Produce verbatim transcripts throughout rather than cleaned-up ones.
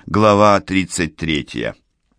Глава тридцать третья.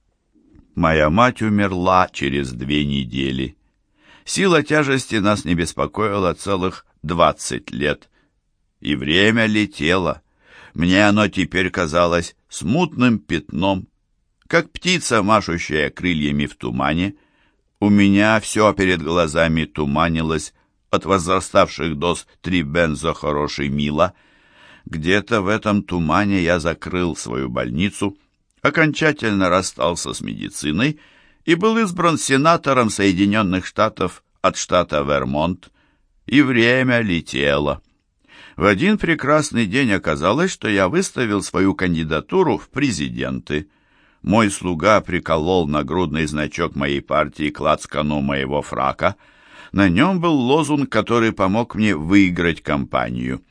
Моя мать умерла через две недели. Сила тяжести нас не беспокоила целых двадцать лет. И время летело. Мне оно теперь казалось смутным пятном, как птица, машущая крыльями в тумане. У меня все перед глазами туманилось от возраставших доз трибензохорошимила. Где-то в этом тумане я закрыл свою больницу, окончательно расстался с медициной и был избран сенатором Соединенных Штатов от штата Вермонт, и время летело. В один прекрасный день оказалось, что я выставил свою кандидатуру в президенты. Мой слуга приколол нагрудный значок моей партии к лацкану моего фрака. На нем был лозунг, который помог мне выиграть кампанию.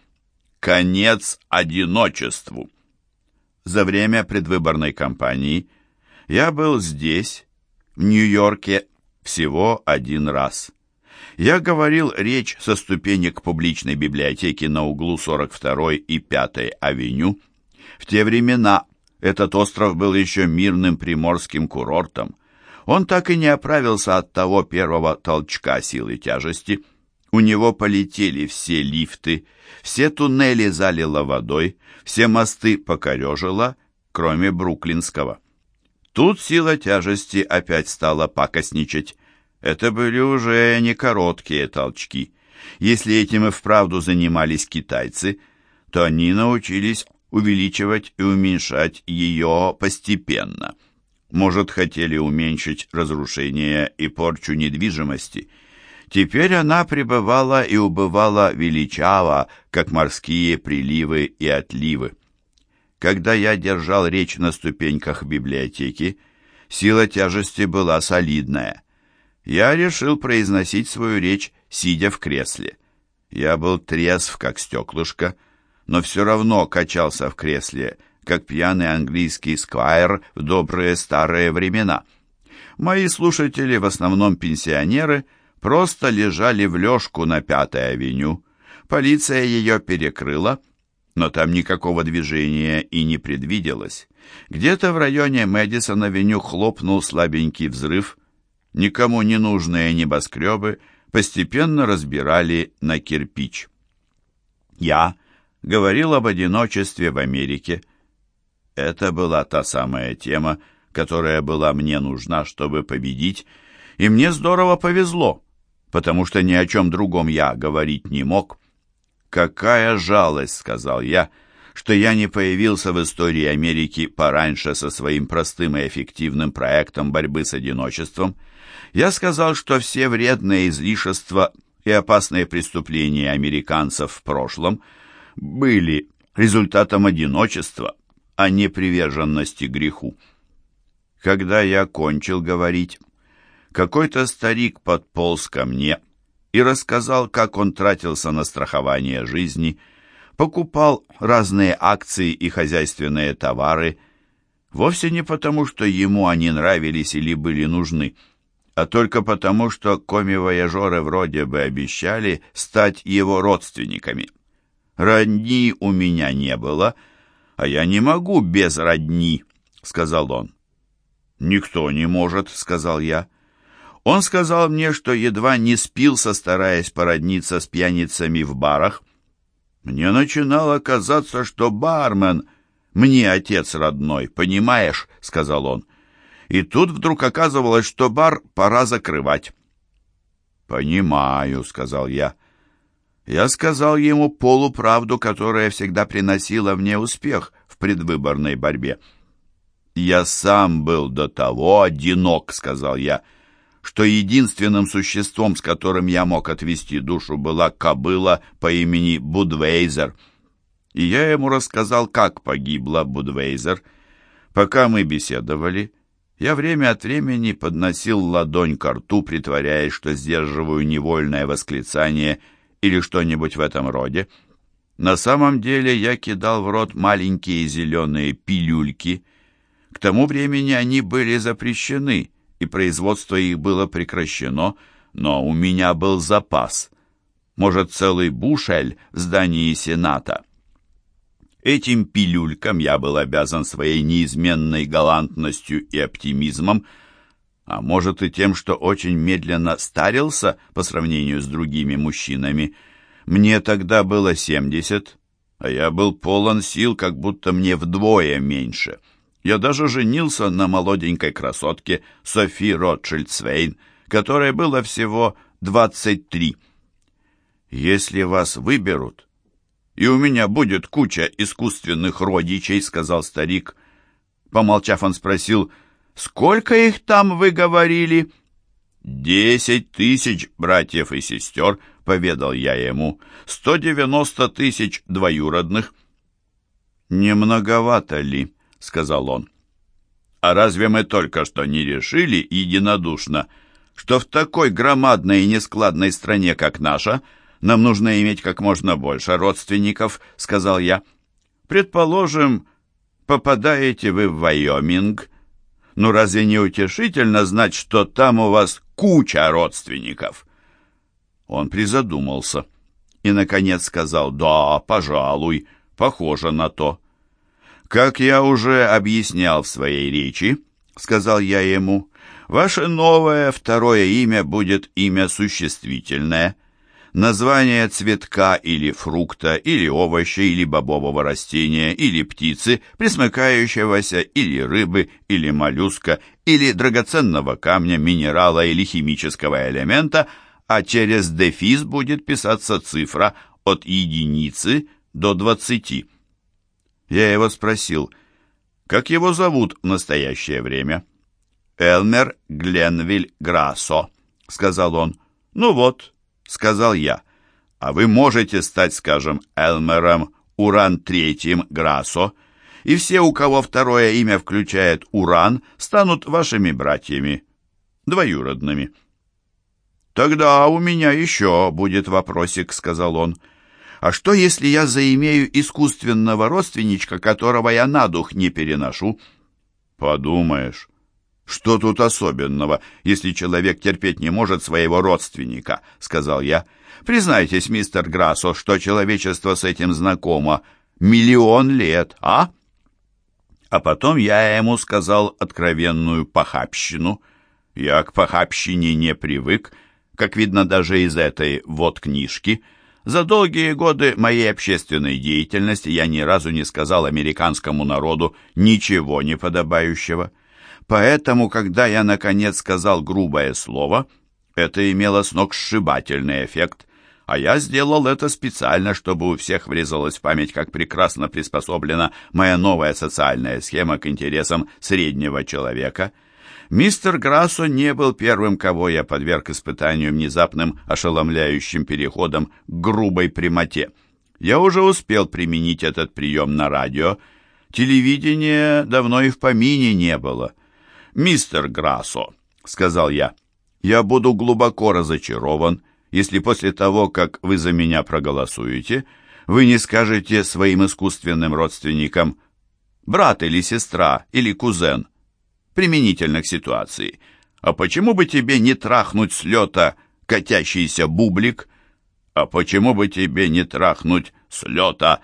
«Конец одиночеству». За время предвыборной кампании я был здесь, в Нью-Йорке, всего один раз. Я говорил речь со ступенек публичной библиотеки на углу сорок второй и пятой авеню. В те времена этот остров был еще мирным приморским курортом. Он так и не оправился от того первого толчка силы тяжести. У него полетели все лифты, все туннели залило водой, все мосты покорежило, кроме Бруклинского. Тут сила тяжести опять стала пакостничать. Это были уже не короткие толчки. Если этим и вправду занимались китайцы, то они научились увеличивать и уменьшать ее постепенно. Может, хотели уменьшить разрушение и порчу недвижимости. Теперь она пребывала и убывала величаво, как морские приливы и отливы. Когда я держал речь на ступеньках библиотеки, сила тяжести была солидная. Я решил произносить свою речь, сидя в кресле. Я был трезв, как стеклышко, но все равно качался в кресле, как пьяный английский сквайр в добрые старые времена. Мои слушатели, в основном пенсионеры, просто лежали в лёжку на Пятой авеню. Полиция ее перекрыла, но там никакого движения и не предвиделось. Где-то в районе Мэдисон-авеню хлопнул слабенький взрыв. Никому не нужные небоскребы постепенно разбирали на кирпич. Я говорил об одиночестве в Америке. Это была та самая тема, которая была мне нужна, чтобы победить, и мне здорово повезло, потому что ни о чем другом я говорить не мог. «Какая жалость», — сказал я, — «что я не появился в истории Америки пораньше со своим простым и эффективным проектом борьбы с одиночеством. Я сказал, что все вредные излишества и опасные преступления американцев в прошлом были результатом одиночества, а не приверженности греху». Когда я кончил говорить, какой-то старик подполз ко мне и рассказал, как он тратился на страхование жизни, покупал разные акции и хозяйственные товары, вовсе не потому, что ему они нравились или были нужны, а только потому, что коми-вояжеры вроде бы обещали стать его родственниками. «Родни у меня не было, а я не могу без родни», — сказал он. «Никто не может», — сказал я. Он сказал мне, что едва не спился, стараясь породниться с пьяницами в барах. Мне начинало казаться, что бармен мне отец родной, понимаешь, — сказал он. И тут вдруг оказывалось, что бар пора закрывать. «Понимаю», — сказал я. Я сказал ему полуправду, которая всегда приносила мне успех в предвыборной борьбе. «Я сам был до того одинок», — сказал я, — что единственным существом, с которым я мог отвести душу, была кобыла по имени Будвейзер. И я ему рассказал, как погибла Будвейзер. Пока мы беседовали, я время от времени подносил ладонь ко рту, притворяясь, что сдерживаю невольное восклицание или что-нибудь в этом роде. На самом деле я кидал в рот маленькие зеленые пилюльки. К тому времени они были запрещены, и производство их было прекращено, но у меня был запас, может, целый бушель в здании Сената. Этим пилюлькам я был обязан своей неизменной галантностью и оптимизмом, а может и тем, что очень медленно старился по сравнению с другими мужчинами. Мне тогда было семьдесят, а я был полон сил, как будто мне вдвое меньше. Я даже женился на молоденькой красотке Софи Ротшильд-Свейн, которой было всего двадцать три. «Если вас выберут, и у меня будет куча искусственных родичей», — сказал старик. Помолчав, он спросил: «Сколько их там, вы говорили?» «Десять тысяч братьев и сестер», — поведал я ему, «сто девяносто тысяч двоюродных». «Не многовато ли?» — сказал он. «А разве мы только что не решили единодушно, что в такой громадной и нескладной стране, как наша, нам нужно иметь как можно больше родственников?» — сказал я. «Предположим, попадаете вы в Вайоминг. Ну разве не утешительно знать, что там у вас куча родственников?» Он призадумался и, наконец, сказал: «Да, пожалуй, похоже на то». «Как я уже объяснял в своей речи, — сказал я ему, — ваше новое второе имя будет имя существительное. Название цветка или фрукта, или овоща, или бобового растения, или птицы, пресмыкающегося, или рыбы, или моллюска, или драгоценного камня, минерала или химического элемента, а через дефис будет писаться цифра от единицы до двадцати. Я его спросил, как его зовут в настоящее время. «Элмер Гленвиль Грассо», — сказал он. «Ну вот», — сказал я, — «а вы можете стать, скажем, Элмером Уран Третьим Грассо, и все, у кого второе имя включает Уран, станут вашими братьями, двоюродными». «Тогда у меня еще будет вопросик», — сказал он. «А что, если я заимею искусственного родственничка, которого я на дух не переношу?» «Подумаешь, что тут особенного, если человек терпеть не может своего родственника?» — сказал я. «Признайтесь, мистер Грассо, что человечество с этим знакомо миллион лет, а?» А потом я ему сказал откровенную похабщину. Я к похабщине не привык, как видно даже из этой вот книжки. За долгие годы моей общественной деятельности я ни разу не сказал американскому народу ничего неподобающего. Поэтому, когда я, наконец, сказал грубое слово, это имело сногсшибательный эффект, а я сделал это специально, чтобы у всех врезалась в память, как прекрасно приспособлена моя новая социальная схема к интересам среднего человека. Мистер Грассо не был первым, кого я подверг испытанию внезапным ошеломляющим переходом к грубой прямоте. Я уже успел применить этот прием на радио. Телевидения давно и в помине не было. «Мистер Грассо», — сказал я, — «я буду глубоко разочарован, если после того, как вы за меня проголосуете, вы не скажете своим искусственным родственникам брат или сестра или кузен, применительно к ситуации: а почему бы тебе не трахнуть с лета катящийся бублик? А почему бы тебе не трахнуть с лета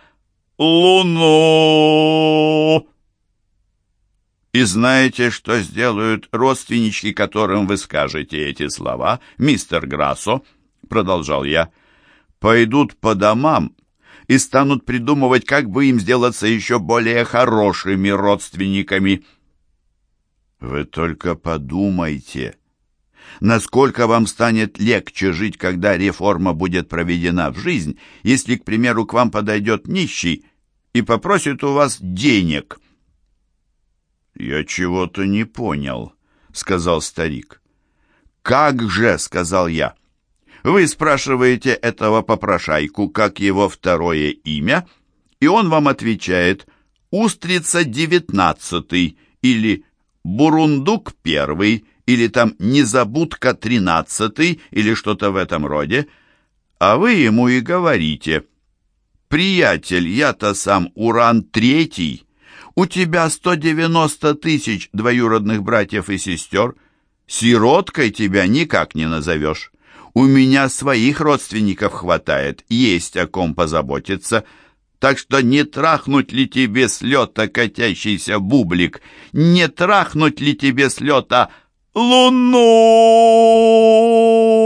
луну?» И знаете, что сделают родственнички, которым вы скажете эти слова, мистер Грассо? Продолжал я. Пойдут по домам и станут придумывать, как бы им сделаться еще более хорошими родственниками. Вы только подумайте, насколько вам станет легче жить, когда реформа будет проведена в жизнь, если, к примеру, к вам подойдет нищий и попросит у вас денег. «Я чего-то не понял», — сказал старик. «Как же», — сказал я, — «вы спрашиваете этого попрошайку, как его второе имя, и он вам отвечает «Устрица девятнадцатый» или «Бурундук первый» или там «Незабудка тринадцатый» или что-то в этом роде, а вы ему и говорите: «Приятель, я-то сам Уран Третий, у тебя сто девяносто тысяч двоюродных братьев и сестер, сироткой тебя никак не назовешь. У меня своих родственников хватает, есть о ком позаботиться, Так что не трахнуть ли тебе с лета катящийся бублик? Не трахнуть ли тебе с лета луну?